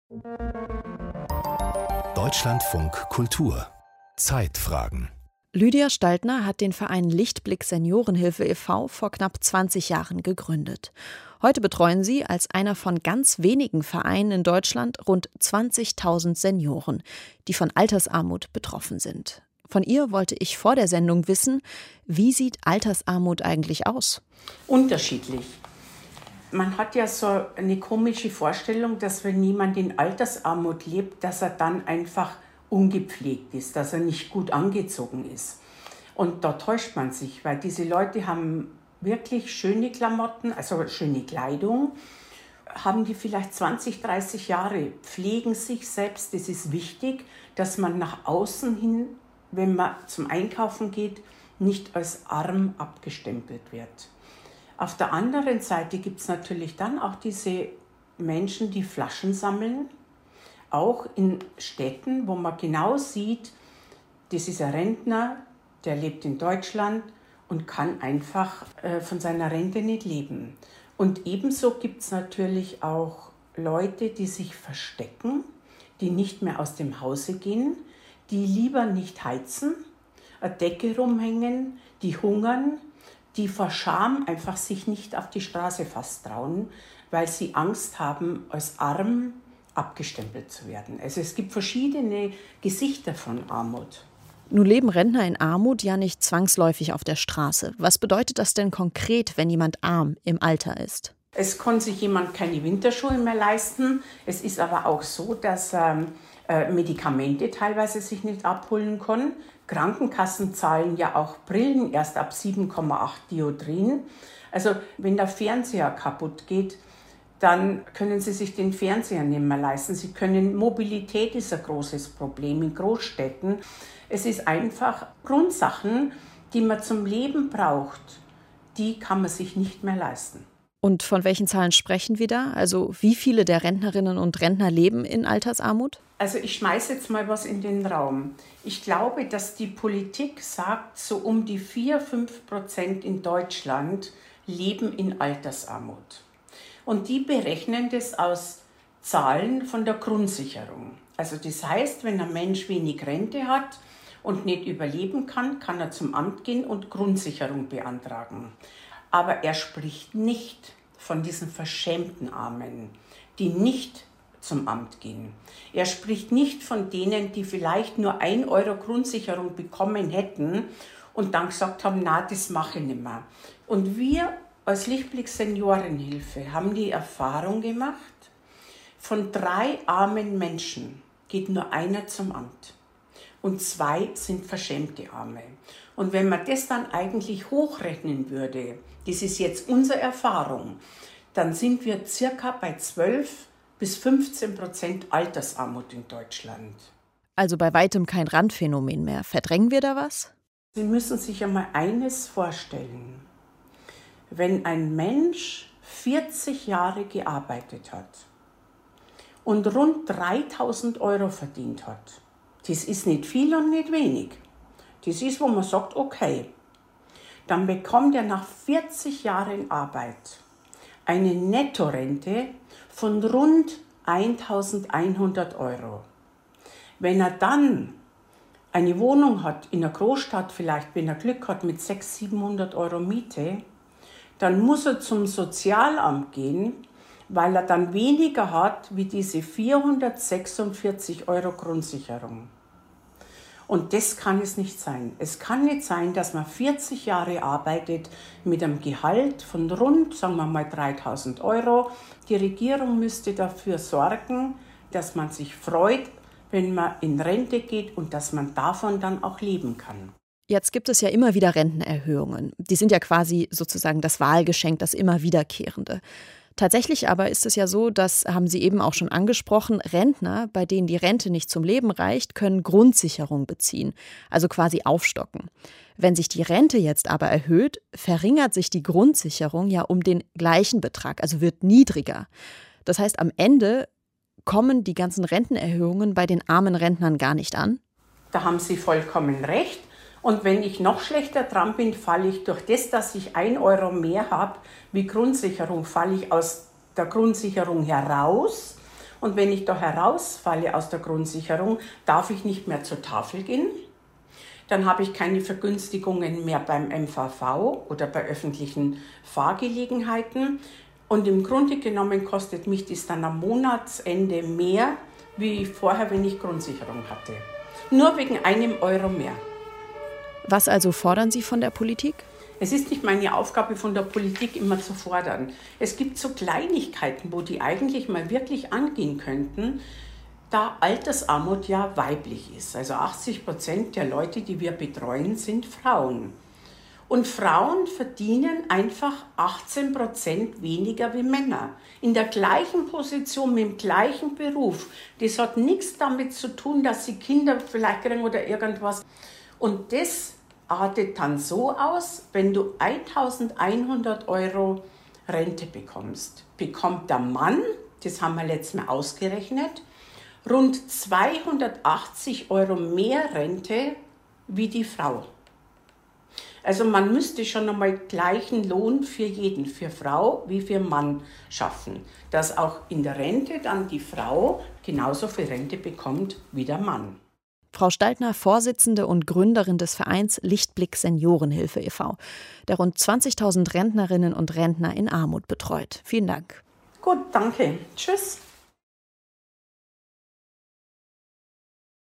Deutschlandfunk Kultur Zeitfragen. Lydia Staltner hat den Verein Lichtblick Seniorenhilfe e.V. vor knapp 20 Jahren gegründet. Heute betreuen sie als einer von ganz wenigen Vereinen in Deutschland rund 20.000 Senioren, die von Altersarmut betroffen sind. Von ihr wollte ich vor der Sendung wissen, wie sieht Altersarmut eigentlich aus? Unterschiedlich. Man hat ja so eine komische Vorstellung, dass wenn jemand in Altersarmut lebt, dass er dann einfach ungepflegt ist, dass er nicht gut angezogen ist. Und da täuscht man sich, weil diese Leute haben wirklich schöne Klamotten, also schöne Kleidung, haben die vielleicht 20, 30 Jahre, pflegen sich selbst. Es ist wichtig, dass man nach außen hin, wenn man zum Einkaufen geht, nicht als arm abgestempelt wird. Auf der anderen Seite gibt es natürlich dann auch diese Menschen, die Flaschen sammeln, auch in Städten, wo man genau sieht, das ist ein Rentner, der lebt in Deutschland und kann einfach von seiner Rente nicht leben. Und ebenso gibt es natürlich auch Leute, die sich verstecken, die nicht mehr aus dem Hause gehen, die lieber nicht heizen, eine Decke rumhängen, die hungern, die vor Scham einfach sich nicht auf die Straße fast trauen, weil sie Angst haben, als arm abgestempelt zu werden. Also es gibt verschiedene Gesichter von Armut. Nun leben Rentner in Armut ja nicht zwangsläufig auf der Straße. Was bedeutet das denn konkret, wenn jemand arm im Alter ist? Es kann sich jemand keine Winterschuhe mehr leisten. Es ist aber auch so, dass Medikamente teilweise sich nicht abholen kann. Krankenkassen zahlen ja auch Brillen erst ab 7,8 Dioptrien. Also wenn der Fernseher kaputt geht, dann können Sie sich den Fernseher nicht mehr leisten. Mobilität ist ein großes Problem in Großstädten. Es ist einfach Grundsachen, die man zum Leben braucht, die kann man sich nicht mehr leisten. Und von welchen Zahlen sprechen wir da? Also wie viele der Rentnerinnen und Rentner leben in Altersarmut? Also ich schmeiße jetzt mal was in den Raum. Ich glaube, dass die Politik sagt, so um die 4-5% in Deutschland leben in Altersarmut. Und die berechnen das aus Zahlen von der Grundsicherung. Also das heißt, wenn ein Mensch wenig Rente hat und nicht überleben kann, kann er zum Amt gehen und Grundsicherung beantragen. Aber er spricht nicht von diesen verschämten Armen, die nicht zum Amt gehen. Er spricht nicht von denen, die vielleicht nur 1 Euro Grundsicherung bekommen hätten und dann gesagt haben, na, das mache ich nicht mehr. Und wir als Lichtblick Seniorenhilfe haben die Erfahrung gemacht, von 3 armen Menschen geht nur einer zum Amt und 2 sind verschämte Arme. Und wenn man das dann eigentlich hochrechnen würde, das ist jetzt unsere Erfahrung, dann sind wir circa bei 12-15% Altersarmut in Deutschland. Also bei weitem kein Randphänomen mehr. Verdrängen wir da was? Sie müssen sich einmal eines vorstellen. Wenn ein Mensch 40 Jahre gearbeitet hat und rund 3.000 Euro verdient hat, das ist nicht viel und nicht wenig. Das ist, wo man sagt, okay, dann bekommt er nach 40 Jahren Arbeit eine Nettorente von rund 1.100 Euro. Wenn er dann eine Wohnung hat in einer Großstadt, vielleicht wenn er Glück hat mit 600-700 Euro Miete, dann muss er zum Sozialamt gehen, weil er dann weniger hat wie diese 446 Euro Grundsicherung. Und das kann es nicht sein. Es kann nicht sein, dass man 40 Jahre arbeitet mit einem Gehalt von rund, sagen wir mal, 3.000 Euro. Die Regierung müsste dafür sorgen, dass man sich freut, wenn man in Rente geht und dass man davon dann auch leben kann. Jetzt gibt es ja immer wieder Rentenerhöhungen. Die sind ja quasi sozusagen das Wahlgeschenk, das immer wiederkehrende. Tatsächlich aber ist es ja so, das haben Sie eben auch schon angesprochen, Rentner, bei denen die Rente nicht zum Leben reicht, können Grundsicherung beziehen, also quasi aufstocken. Wenn sich die Rente jetzt aber erhöht, verringert sich die Grundsicherung ja um den gleichen Betrag, also wird niedriger. Das heißt, am Ende kommen die ganzen Rentenerhöhungen bei den armen Rentnern gar nicht an? Da haben Sie vollkommen recht. Und wenn ich noch schlechter dran bin, falle ich durch das, dass ich 1 Euro mehr habe wie Grundsicherung, falle ich aus der Grundsicherung heraus Und wenn ich da herausfalle aus der Grundsicherung, darf ich nicht mehr zur Tafel gehen. Dann habe ich keine Vergünstigungen mehr beim MVV oder bei öffentlichen Fahrgelegenheiten. Und im Grunde genommen kostet mich das dann am Monatsende mehr, wie vorher, wenn ich Grundsicherung hatte. Nur wegen €1 mehr. Was also fordern Sie von der Politik? Es ist nicht meine Aufgabe, von der Politik immer zu fordern. Es gibt so Kleinigkeiten, wo die eigentlich mal wirklich angehen könnten, da Altersarmut ja weiblich ist. Also 80% der Leute, die wir betreuen, sind Frauen. Und Frauen verdienen einfach 18% weniger wie Männer. In der gleichen Position, mit dem gleichen Beruf. Das hat nichts damit zu tun, dass sie Kinder vielleicht kriegen oder irgendwas. Und das artet dann so aus, wenn du 1.100 € Rente bekommst, bekommt der Mann, das haben wir letztes Mal ausgerechnet, rund 280 € mehr Rente wie die Frau. Also man müsste schon einmal gleichen Lohn für jeden, für Frau wie für Mann schaffen, dass auch in der Rente dann die Frau genauso viel Rente bekommt wie der Mann. Frau Staltner, Vorsitzende und Gründerin des Vereins Lichtblick Seniorenhilfe e.V., der rund 20.000 Rentnerinnen und Rentner in Armut betreut. Vielen Dank. Gut, danke. Tschüss.